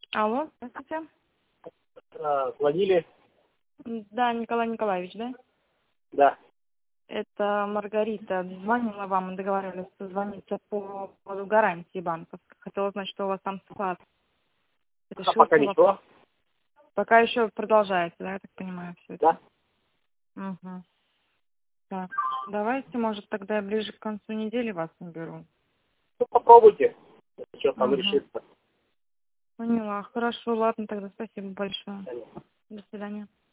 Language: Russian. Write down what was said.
Алло, здравствуйте. Звонили? Да, Николай Николаевич, да? Да. Это Маргарита. Звонила вам, мы договаривались созвониться по поводу гарантии банковской. Хотела узнать, что у вас там ситуация. А пока Решился ничего? вопрос. Пока еще продолжается, да, я так понимаю, все это? Да. Угу. Так, давайте, может, тогда я ближе к концу недели вас наберу. Ну, попробуйте. Что там Угу. решится. Поняла. Хорошо, ладно, тогда спасибо большое. До свидания.